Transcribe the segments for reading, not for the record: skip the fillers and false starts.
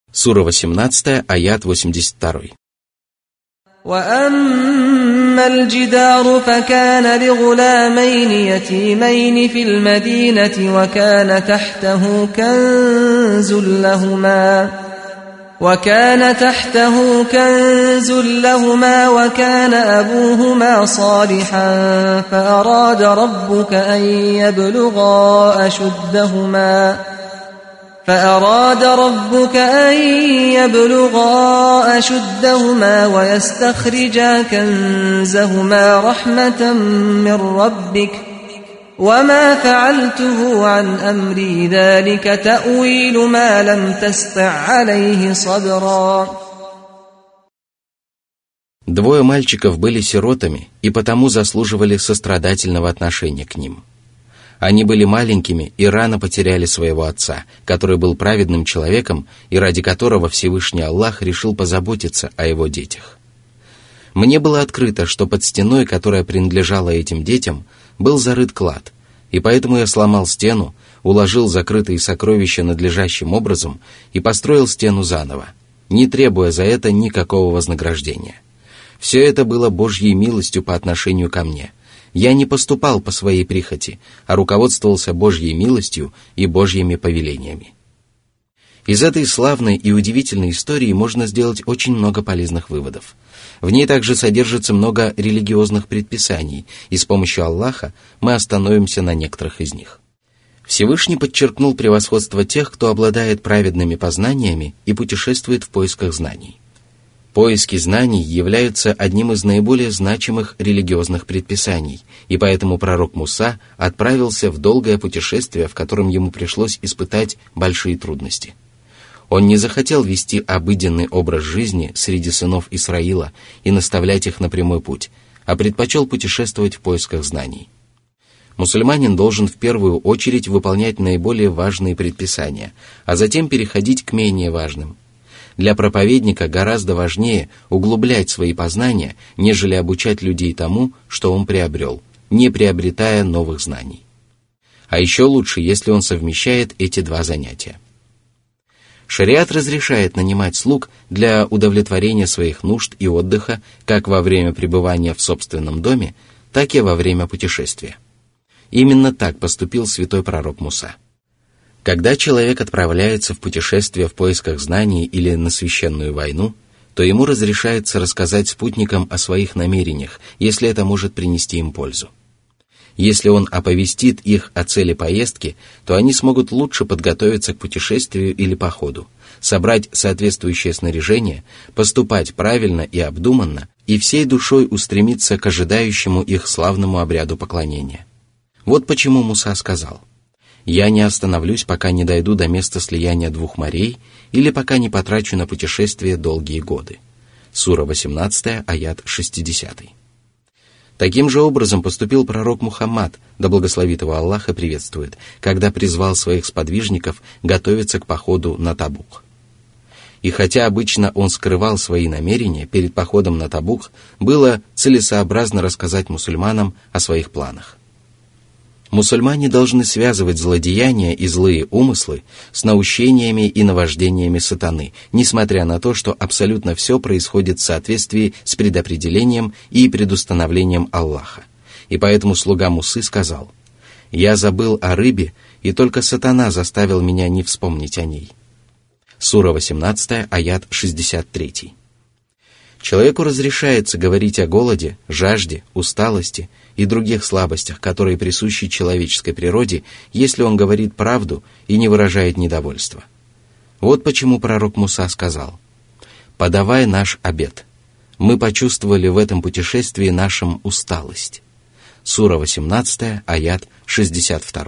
Сура 18, аят 82. وَأَمَّا الْجِدَارُ فَكَانَ لِغُلَامَيْنِ يَتِيمَيْنِ فِي الْمَدِينَةِ وَكَانَ تَحْتَهُ كَنْزٌ لَهُمَا وَكَانَ أَبُوهُمَا صَالِحًا فَأَرَادَ رَبُّكَ أن يبلغا أشدهما ويستخرجا كنزهما رحمة من ربك وما فعلته عن أمري ذلك تأويل ما لم تستع عليه صبرا. Двое мальчиков были сиротами и потому заслуживали сострадательного отношения к ним. Они были маленькими и рано потеряли своего отца, который был праведным человеком и ради которого Всевышний Аллах решил позаботиться о его детях. Мне было открыто, что под стеной, которая принадлежала этим детям, был зарыт клад, и поэтому я сломал стену, уложил закрытые сокровища надлежащим образом и построил стену заново, не требуя за это никакого вознаграждения. Все это было Божьей милостью по отношению ко мне. Я не поступал по своей прихоти, а руководствовался Божьей милостью и Божьими повелениями. Из этой славной и удивительной истории можно сделать очень много полезных выводов. В ней также содержится много религиозных предписаний, и с помощью Аллаха мы остановимся на некоторых из них. Всевышний подчеркнул превосходство тех, кто обладает праведными познаниями и путешествует в поисках знаний. Поиски знаний являются одним из наиболее значимых религиозных предписаний, и поэтому пророк Муса отправился в долгое путешествие, в котором ему пришлось испытать большие трудности. Он не захотел вести обыденный образ жизни среди сынов Исраила и наставлять их на прямой путь, а предпочел путешествовать в поисках знаний. Мусульманин должен в первую очередь выполнять наиболее важные предписания, а затем переходить к менее важным. Для проповедника гораздо важнее углублять свои познания, нежели обучать людей тому, что он приобрел, не приобретая новых знаний. А еще лучше, если он совмещает эти два занятия. Шариат разрешает нанимать слуг для удовлетворения своих нужд и отдыха как во время пребывания в собственном доме, так и во время путешествия. Именно так поступил святой пророк Муса. Когда человек отправляется в путешествие в поисках знаний или на священную войну, то ему разрешается рассказать спутникам о своих намерениях, если это может принести им пользу. Если он оповестит их о цели поездки, то они смогут лучше подготовиться к путешествию или походу, собрать соответствующее снаряжение, поступать правильно и обдуманно и всей душой устремиться к ожидающему их славному обряду поклонения. Вот почему Муса сказал: «Я не остановлюсь, пока не дойду до места слияния двух морей или пока не потрачу на путешествие долгие годы». Сура 18, аят 60. Таким же образом поступил пророк Мухаммад, да благословит его Аллах и приветствует, когда призвал своих сподвижников готовиться к походу на Табук. И хотя обычно он скрывал свои намерения, перед походом на Табук было целесообразно рассказать мусульманам о своих планах. Мусульмане должны связывать злодеяния и злые умыслы с наущениями и навождениями сатаны, несмотря на то, что абсолютно все происходит в соответствии с предопределением и предустановлением Аллаха. И поэтому слуга Мусы сказал: «Я забыл о рыбе, и только сатана заставил меня не вспомнить о ней». Сура 18, аят 63. Человеку разрешается говорить о голоде, жажде, усталости и других слабостях, которые присущи человеческой природе, если он говорит правду и не выражает недовольства. Вот почему пророк Муса сказал: «Подавай наш обед. Мы почувствовали в этом путешествии нашим усталость». Сура 18, аят 62.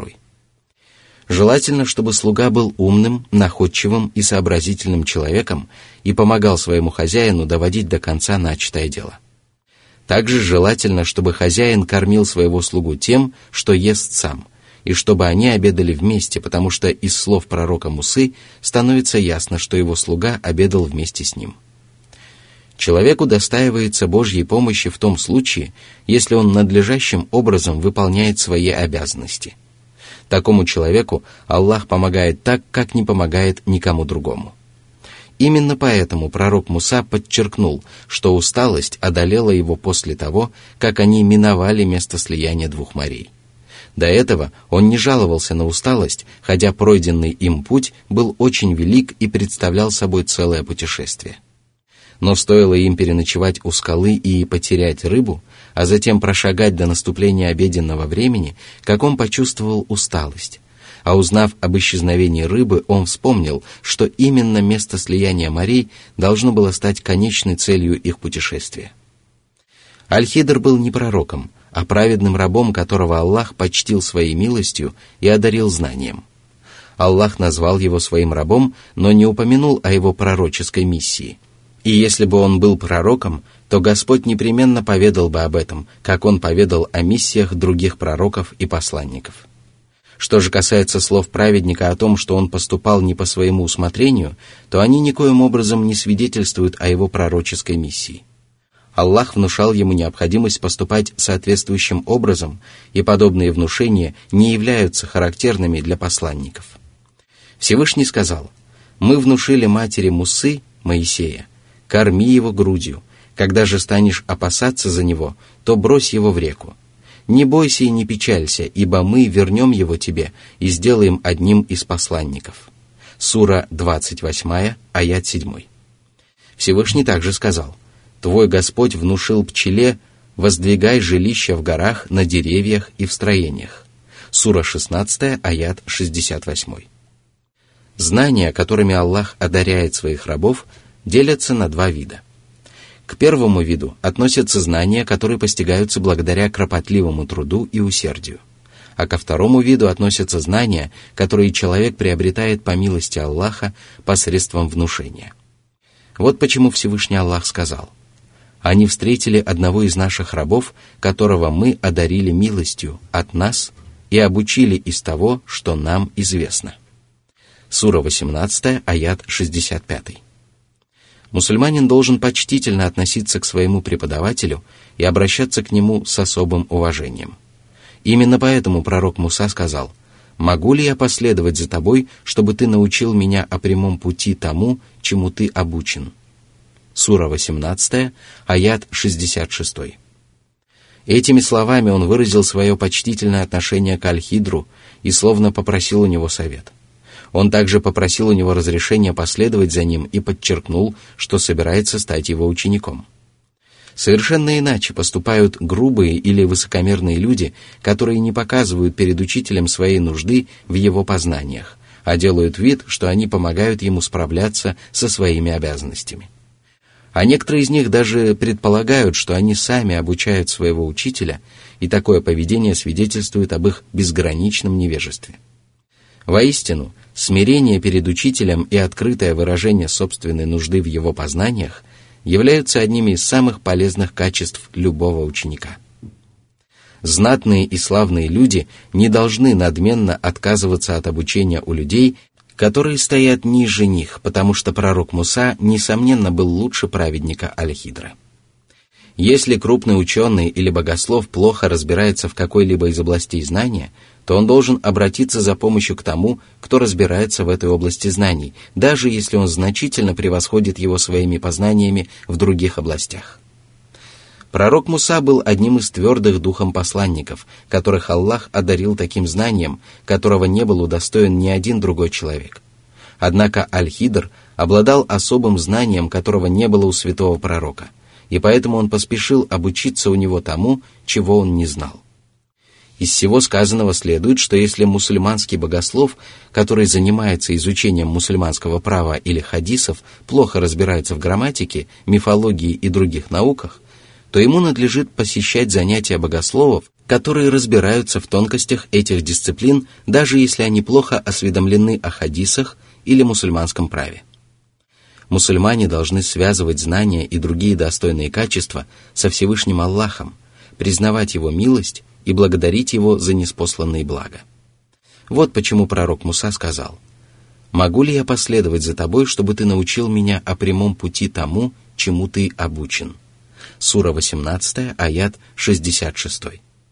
Желательно, чтобы слуга был умным, находчивым и сообразительным человеком и помогал своему хозяину доводить до конца начатое дело. Также желательно, чтобы хозяин кормил своего слугу тем, что ест сам, и чтобы они обедали вместе, потому что из слов пророка Мусы становится ясно, что его слуга обедал вместе с ним. Человеку достаивается Божьей помощи в том случае, если он надлежащим образом выполняет свои обязанности. Такому человеку Аллах помогает так, как не помогает никому другому. Именно поэтому пророк Муса подчеркнул, что усталость одолела его после того, как они миновали место слияния двух морей. До этого он не жаловался на усталость, хотя пройденный им путь был очень велик и представлял собой целое путешествие. Но стоило им переночевать у скалы и потерять рыбу, а затем прошагать до наступления обеденного времени, как он почувствовал усталость. А узнав об исчезновении рыбы, он вспомнил, что именно место слияния морей должно было стать конечной целью их путешествия. Аль-Хидр был не пророком, а праведным рабом, которого Аллах почтил своей милостью и одарил знанием. Аллах назвал его своим рабом, но не упомянул о его пророческой миссии. И если бы он был пророком, то Господь непременно поведал бы об этом, как он поведал о миссиях других пророков и посланников. Что же касается слов праведника о том, что он поступал не по своему усмотрению, то они никоим образом не свидетельствуют о его пророческой миссии. Аллах внушал ему необходимость поступать соответствующим образом, и подобные внушения не являются характерными для посланников. Всевышний сказал: «Мы внушили матери Мусы, Моисея, корми его грудью, когда же станешь опасаться за него, то брось его в реку. Не бойся и не печалься, ибо мы вернем его тебе и сделаем одним из посланников». Сура 28, аят 7. Всевышний также сказал: «Твой Господь внушил пчеле: воздвигай жилища в горах, на деревьях и в строениях». Сура 16, аят 68. Знания, которыми Аллах одаряет своих рабов, делятся на два вида. К первому виду относятся знания, которые постигаются благодаря кропотливому труду и усердию. А ко второму виду относятся знания, которые человек приобретает по милости Аллаха посредством внушения. Вот почему Всевышний Аллах сказал: «Они встретили одного из наших рабов, которого мы одарили милостью от нас и обучили из того, что нам известно». Сура 18, аят 65. Мусульманин должен почтительно относиться к своему преподавателю и обращаться к нему с особым уважением. Именно поэтому пророк Муса сказал: «Могу ли я последовать за тобой, чтобы ты научил меня о прямом пути тому, чему ты обучен?» Сура 18, аят 66. Этими словами он выразил свое почтительное отношение к Аль-Хидру и словно попросил у него совет. Он также попросил у него разрешения последовать за ним и подчеркнул, что собирается стать его учеником. Совершенно иначе поступают грубые или высокомерные люди, которые не показывают перед учителем своей нужды в его познаниях, а делают вид, что они помогают ему справляться со своими обязанностями. А некоторые из них даже предполагают, что они сами обучают своего учителя, и такое поведение свидетельствует об их безграничном невежестве. Воистину, смирение перед учителем и открытое выражение собственной нужды в его познаниях являются одними из самых полезных качеств любого ученика. Знатные и славные люди не должны надменно отказываться от обучения у людей, которые стоят ниже них, потому что пророк Муса, несомненно, был лучше праведника Аль-Хидра. Если крупный ученый или богослов плохо разбирается в какой-либо из областей знания, то он должен обратиться за помощью к тому, кто разбирается в этой области знаний, даже если он значительно превосходит его своими познаниями в других областях. Пророк Муса был одним из твердых духом посланников, которых Аллах одарил таким знанием, которого не был удостоен ни один другой человек. Однако Аль-Хидр обладал особым знанием, которого не было у святого пророка, и поэтому он поспешил обучиться у него тому, чего он не знал. Из всего сказанного следует, что если мусульманский богослов, который занимается изучением мусульманского права или хадисов, плохо разбирается в грамматике, мифологии и других науках, то ему надлежит посещать занятия богословов, которые разбираются в тонкостях этих дисциплин, даже если они плохо осведомлены о хадисах или мусульманском праве. Мусульмане должны связывать знания и другие достойные качества со Всевышним Аллахом, признавать Его милость и благодарить Его за ниспосланные блага. Вот почему пророк Муса сказал: «Могу ли я последовать за тобой, чтобы ты научил меня о прямом пути тому, чему ты обучен?» Сура 18, аят 66.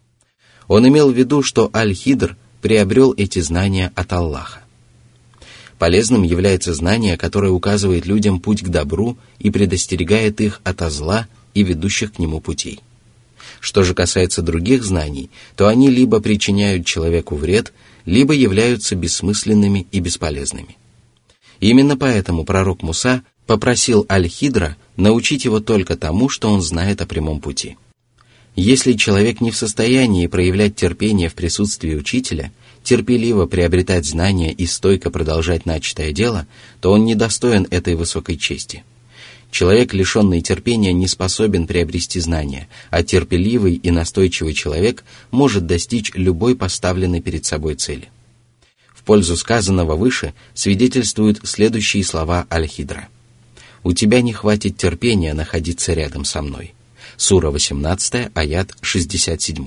Он имел в виду, что Аль-Хидр приобрел эти знания от Аллаха. Полезным является знание, которое указывает людям путь к добру и предостерегает их ото зла и ведущих к нему путей. Что же касается других знаний, то они либо причиняют человеку вред, либо являются бессмысленными и бесполезными. Именно поэтому пророк Муса попросил Аль-Хидра научить его только тому, что он знает о прямом пути. Если человек не в состоянии проявлять терпение в присутствии учителя, терпеливо приобретать знания и стойко продолжать начатое дело, то он недостоин этой высокой чести. Человек, лишенный терпения, не способен приобрести знания, а терпеливый и настойчивый человек может достичь любой поставленной перед собой цели. В пользу сказанного выше свидетельствуют следующие слова Аль-Хидра. «У тебя не хватит терпения находиться рядом со мной». Сура 18, аят 67.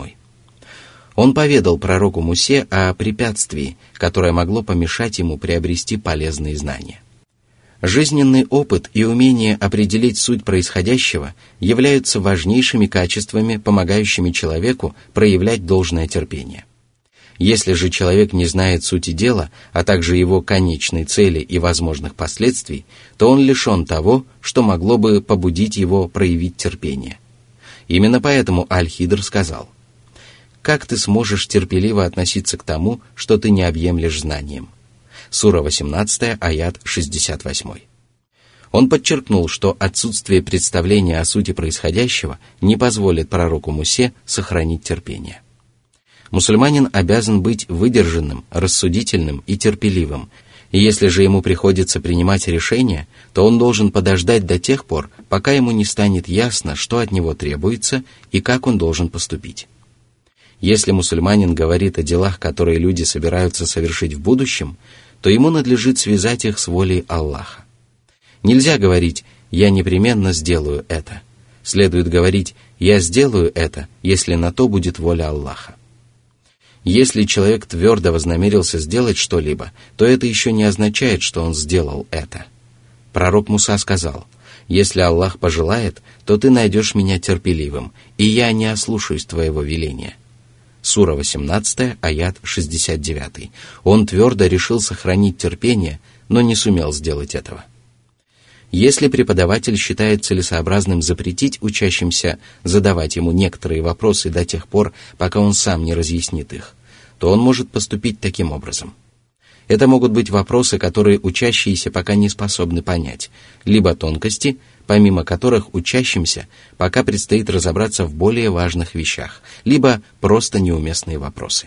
Он поведал пророку Мусе о препятствии, которое могло помешать ему приобрести полезные знания. Жизненный опыт и умение определить суть происходящего являются важнейшими качествами, помогающими человеку проявлять должное терпение. Если же человек не знает сути дела, а также его конечной цели и возможных последствий, то он лишен того, что могло бы побудить его проявить терпение. Именно поэтому Аль-Хидр сказал: «Как ты сможешь терпеливо относиться к тому, что ты не объемлешь знанием?» Сура 18, аят 68. Он подчеркнул, что отсутствие представления о сути происходящего не позволит пророку Мусе сохранить терпение. Мусульманин обязан быть выдержанным, рассудительным и терпеливым, и если же ему приходится принимать решения, то он должен подождать до тех пор, пока ему не станет ясно, что от него требуется и как он должен поступить. Если мусульманин говорит о делах, которые люди собираются совершить в будущем, то ему надлежит связать их с волей Аллаха. Нельзя говорить «я непременно сделаю это». Следует говорить «я сделаю это, если на то будет воля Аллаха». Если человек твердо вознамерился сделать что-либо, то это еще не означает, что он сделал это. Пророк Муса сказал: «Если Аллах пожелает, то ты найдешь меня терпеливым, и я не ослушаюсь твоего веления». Сура 18, аят 69. Он твердо решил сохранить терпение, но не сумел сделать этого. Если преподаватель считает целесообразным запретить учащимся задавать ему некоторые вопросы до тех пор, пока он сам не разъяснит их, то он может поступить таким образом. Это могут быть вопросы, которые учащиеся пока не способны понять, либо тонкости, помимо которых учащимся пока предстоит разобраться в более важных вещах, либо просто неуместные вопросы.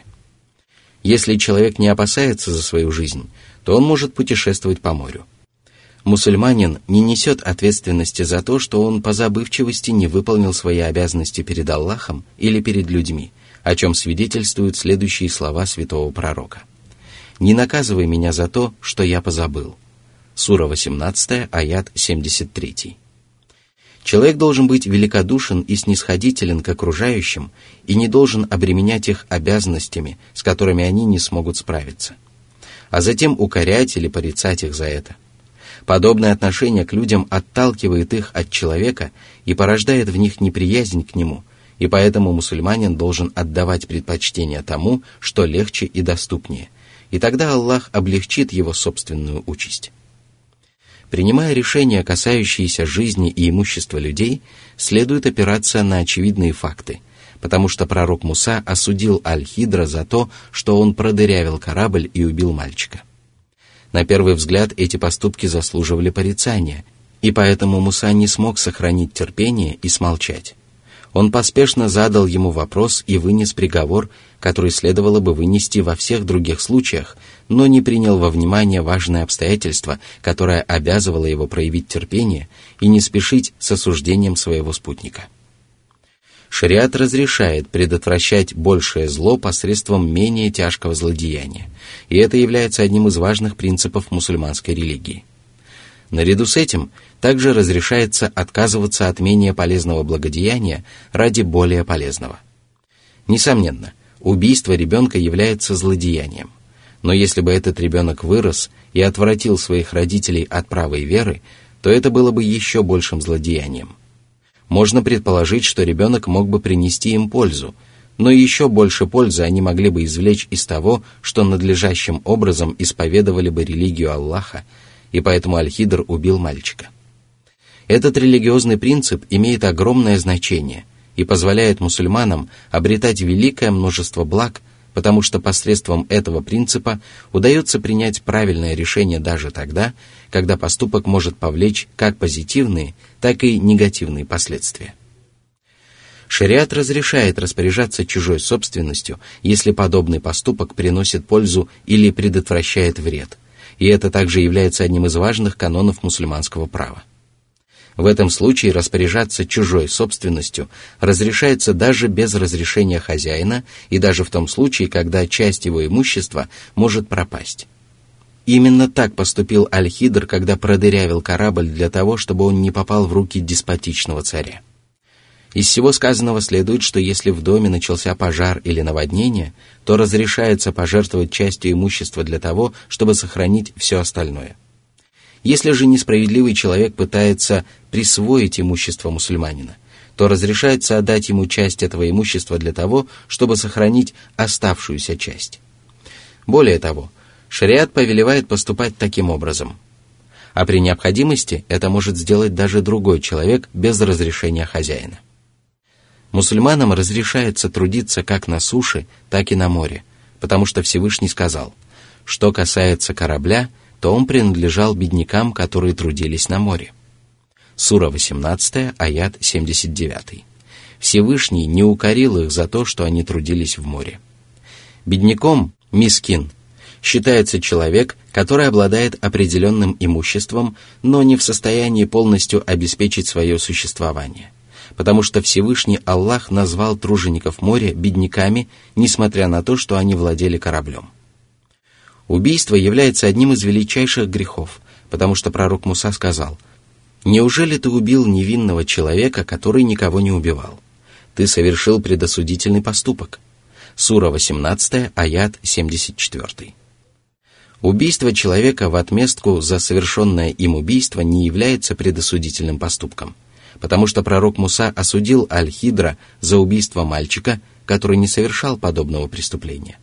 Если человек не опасается за свою жизнь, то он может путешествовать по морю. Мусульманин не несет ответственности за то, что он по забывчивости не выполнил свои обязанности перед Аллахом или перед людьми, о чем свидетельствуют следующие слова святого пророка. «Не наказывай меня за то, что я позабыл». Сура 18, аят 73. Человек должен быть великодушен и снисходителен к окружающим и не должен обременять их обязанностями, с которыми они не смогут справиться, а затем укорять или порицать их за это. Подобное отношение к людям отталкивает их от человека и порождает в них неприязнь к нему, и поэтому мусульманин должен отдавать предпочтение тому, что легче и доступнее, и тогда Аллах облегчит его собственную участь. Принимая решения, касающиеся жизни и имущества людей, следует опираться на очевидные факты, потому что пророк Муса осудил Аль-Хидра за то, что он продырявил корабль и убил мальчика. На первый взгляд эти поступки заслуживали порицания, и поэтому Муса не смог сохранить терпение и смолчать. Он поспешно задал ему вопрос и вынес приговор, который следовало бы вынести во всех других случаях, но не принял во внимание важное обстоятельство, которое обязывало его проявить терпение и не спешить с осуждением своего спутника. Шариат разрешает предотвращать большее зло посредством менее тяжкого злодеяния, и это является одним из важных принципов мусульманской религии. Наряду с этим также разрешается отказываться от менее полезного благодеяния ради более полезного. Несомненно, убийство ребенка является злодеянием, но если бы этот ребенок вырос и отвратил своих родителей от правой веры, то это было бы еще большим злодеянием. Можно предположить, что ребенок мог бы принести им пользу, Но еще больше пользы они могли бы извлечь из того, что надлежащим образом исповедовали бы религию Аллаха, и поэтому Аль-Хидр убил мальчика. Этот религиозный принцип имеет огромное значение и позволяет мусульманам обретать великое множество благ, потому что посредством этого принципа удается принять правильное решение даже тогда, когда поступок может повлечь как позитивные, так и негативные последствия. Шариат разрешает распоряжаться чужой собственностью, если подобный поступок приносит пользу или предотвращает вред, и это также является одним из важных канонов мусульманского права. В этом случае распоряжаться чужой собственностью разрешается даже без разрешения хозяина и даже в том случае, когда часть его имущества может пропасть. Именно так поступил Аль-Хидр, когда продырявил корабль для того, чтобы он не попал в руки деспотичного царя. Из всего сказанного следует, что если в доме начался пожар или наводнение, то разрешается пожертвовать частью имущества для того, чтобы сохранить все остальное. Если же несправедливый человек пытается присвоить имущество мусульманина, то разрешается отдать ему часть этого имущества для того, чтобы сохранить оставшуюся часть. Более того, шариат повелевает поступать таким образом. А при необходимости это может сделать даже другой человек без разрешения хозяина. Мусульманам разрешается трудиться как на суше, так и на море, потому что Всевышний сказал: что касается корабля, то он принадлежал беднякам, которые трудились на море. Сура 18, аят 79. Всевышний не укорил их за то, что они трудились в море. Бедняком, мискин, считается человек, который обладает определенным имуществом, но не в состоянии полностью обеспечить свое существование, потому что Всевышний Аллах назвал тружеников моря бедняками, несмотря на то, что они владели кораблем. Убийство является одним из величайших грехов, потому что пророк Муса сказал: «Неужели ты убил невинного человека, который никого не убивал? Ты совершил предосудительный поступок». Сура 18, аят 74. Убийство человека в отместку за совершенное им убийство не является предосудительным поступком, потому что пророк Муса осудил Аль-Хидра за убийство мальчика, который не совершал подобного преступления.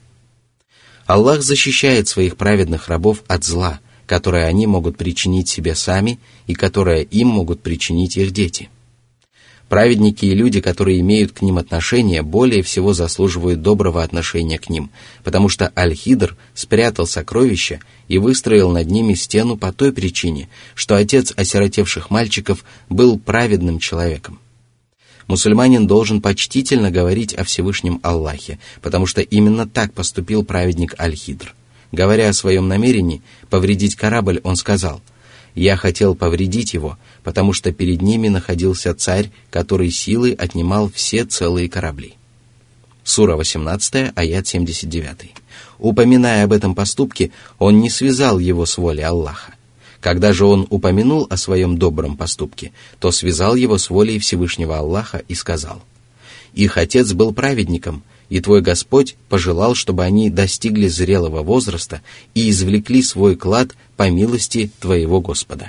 Аллах защищает своих праведных рабов от зла, которое они могут причинить себе сами и которое им могут причинить их дети. Праведники и люди, которые имеют к ним отношение, более всего заслуживают доброго отношения к ним, потому что Аль-Хидр спрятал сокровища и выстроил над ними стену по той причине, что отец осиротевших мальчиков был праведным человеком. Мусульманин должен почтительно говорить о Всевышнем Аллахе, потому что именно так поступил праведник Аль-Хидр. Говоря о своем намерении повредить корабль, он сказал: «Я хотел повредить его, потому что перед ними находился царь, который силой отнимал все целые корабли». Сура 18, аят 79. Упоминая об этом поступке, он не связал его с волей Аллаха. Когда же он упомянул о своем добром поступке, то связал его с волей Всевышнего Аллаха и сказал: «Их отец был праведником, и твой Господь пожелал, чтобы они достигли зрелого возраста и извлекли свой клад по милости твоего Господа».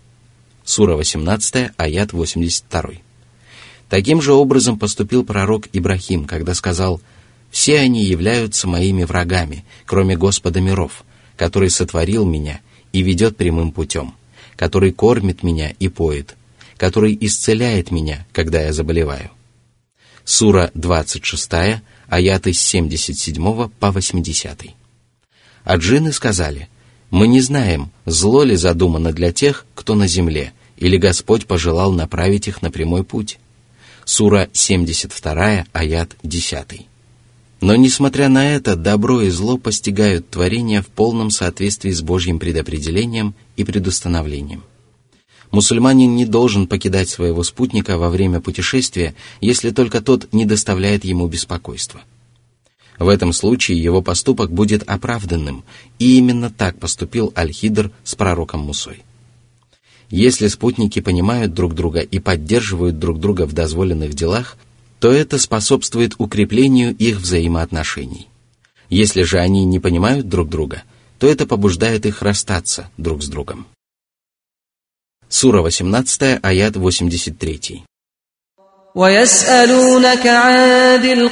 Сура 18, аят 82. Таким же образом поступил пророк Ибрахим, когда сказал: «Все они являются моими врагами, кроме Господа миров, который сотворил меня и ведет прямым путем, который кормит меня и поет, который исцеляет меня, когда я заболеваю». Сура 26, аяты с 77 по 80. А джинны сказали: «Мы не знаем, зло ли задумано для тех, кто на земле, или Господь пожелал направить их на прямой путь». Сура 72, аят 10. Но, несмотря на это, добро и зло постигают творения в полном соответствии с Божьим предопределением и предустановлением. Мусульманин не должен покидать своего спутника во время путешествия, если только тот не доставляет ему беспокойства. В этом случае его поступок будет оправданным, и именно так поступил Аль-Хидр с пророком Мусой. Если спутники понимают друг друга и поддерживают друг друга в дозволенных делах, то это способствует укреплению их взаимоотношений. Если же они не понимают друг друга, то это побуждает их расстаться друг с другом. Сура 18, аят 83. ويسألونك عن ذي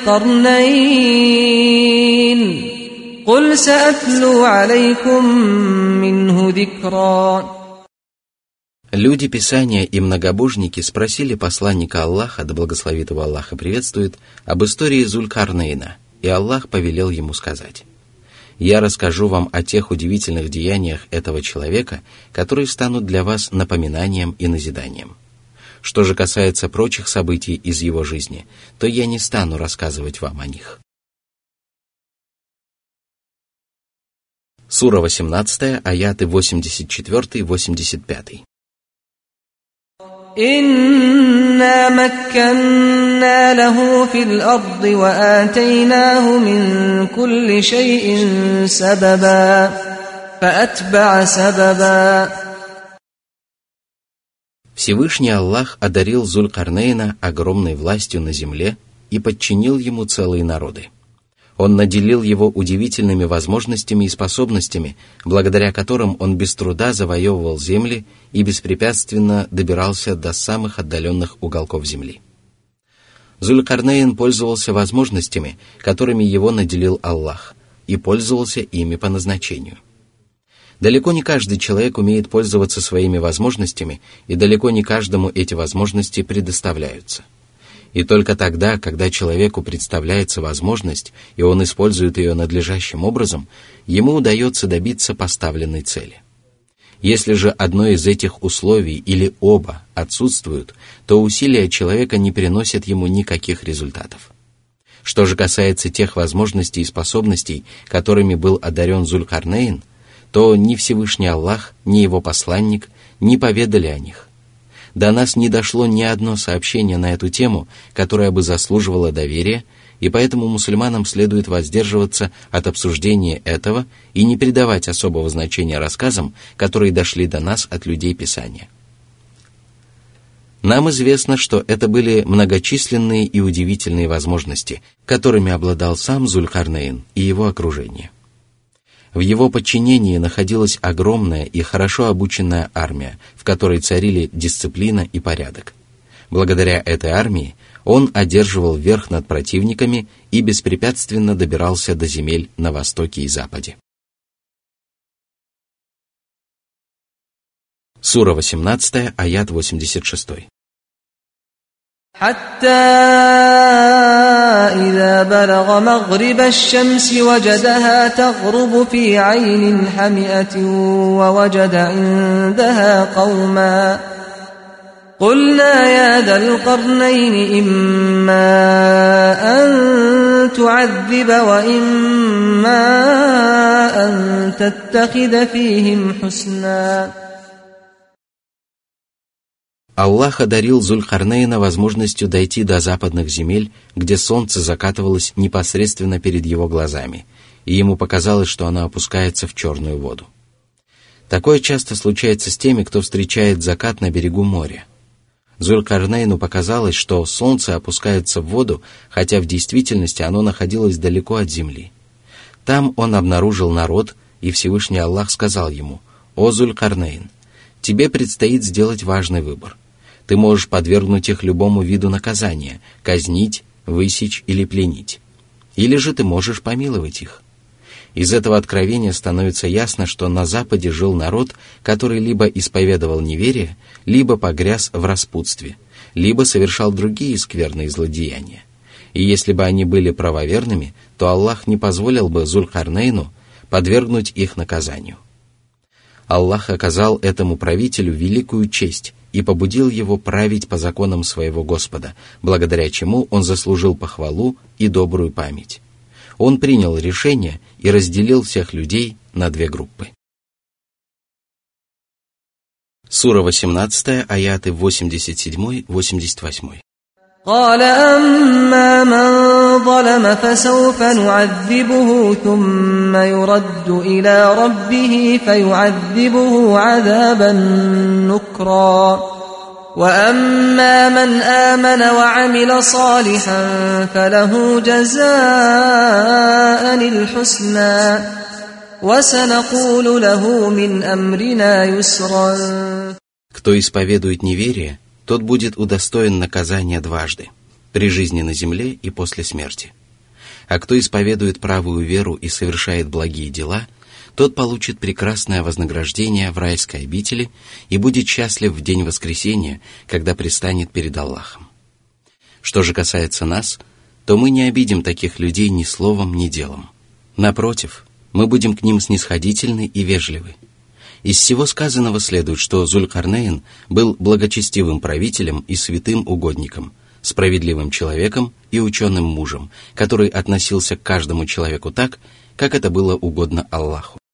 القرنين قل سأتلو عليكم منه ذكرا. Люди Писания и многобожники спросили посланника Аллаха, да благословит его Аллах и приветствует, об истории Зуль-Карнейна, и Аллах повелел ему сказать: «Я расскажу вам о тех удивительных деяниях этого человека, которые станут для вас напоминанием и назиданием. Что же касается прочих событий из его жизни, то я не стану рассказывать вам о них». Сура 18, аяты 84-85. إنا مكنا له في الأرض وآتيناه من كل شيء سببا فأتبع سببا. Всевышний Аллах одарил Зуль-Карнейна огромной властью на земле и подчинил ему целые народы. Он наделил его удивительными возможностями и способностями, благодаря которым он без труда завоевывал земли и беспрепятственно добирался до самых отдаленных уголков земли. Зуль-Карнейн пользовался возможностями, которыми его наделил Аллах, и пользовался ими по назначению. Далеко не каждый человек умеет пользоваться своими возможностями, и далеко не каждому эти возможности предоставляются. И только тогда, когда человеку представляется возможность, и он использует ее надлежащим образом, ему удается добиться поставленной цели. Если же одно из этих условий или оба отсутствуют, то усилия человека не приносят ему никаких результатов. Что же касается тех возможностей и способностей, которыми был одарен Зуль-Карнейн, то ни Всевышний Аллах, ни его посланник не поведали о них. До нас не дошло ни одно сообщение на эту тему, которое бы заслуживало доверия, и поэтому мусульманам следует воздерживаться от обсуждения этого и не придавать особого значения рассказам, которые дошли до нас от людей Писания. Нам известно, что это были многочисленные и удивительные возможности, которыми обладал сам Зуль-Карнейн и его окружение. В его подчинении находилась огромная и хорошо обученная армия, в которой царили дисциплина и порядок. Благодаря этой армии он одерживал верх над противниками и беспрепятственно добирался до земель на востоке и западе. Сура 18, аят 86. حتى إذا بلغ مغرب الشمس وجدها تغرب في عين حمئة ووجد عندها قوما قلنا يا ذا القرنين إما أن تعذب وإما أن تتخذ فيهم حسنا. Аллах одарил Зуль-Карнейна возможностью дойти до западных земель, где солнце закатывалось непосредственно перед его глазами, и ему показалось, что оно опускается в черную воду. Такое часто случается с теми, кто встречает закат на берегу моря. Зуль-Карнейну показалось, что солнце опускается в воду, хотя в действительности оно находилось далеко от земли. Там он обнаружил народ, и Всевышний Аллах сказал ему: «О Зуль-Карнейн, тебе предстоит сделать важный выбор. Ты можешь подвергнуть их любому виду наказания, казнить, высечь или пленить. Или же ты можешь помиловать их». Из этого откровения становится ясно, что на Западе жил народ, который либо исповедовал неверие, либо погряз в распутстве, либо совершал другие скверные злодеяния. И если бы они были правоверными, то Аллах не позволил бы Зуль-Карнейну подвергнуть их наказанию. Аллах оказал этому правителю великую честь и побудил его править по законам своего Господа, благодаря чему он заслужил похвалу и добрую память. Он принял решение и разделил всех людей на две группы. Сура 18, аяты 87-88. قال أما من ظلم فسوف نعذبه ثم يرد إلى ربه فيعذبه عذابا نكرا وأما من آمن وعمل صالحا فله جزاء الحسنى وسنقول له من أمرنا يسرا. Кто исповедует неверие, тот будет удостоен наказания дважды. при жизни на земле и после смерти. А кто исповедует правую веру и совершает благие дела, тот получит прекрасное вознаграждение в райской обители и будет счастлив в день воскресения, когда предстанет перед Аллахом. Что же касается нас, то мы не обидим таких людей ни словом, ни делом. Напротив, мы будем к ним снисходительны и вежливы. Из всего сказанного следует, что Зулькарнейн был благочестивым правителем и святым угодником, справедливым человеком и ученым мужем, который относился к каждому человеку так, как это было угодно Аллаху.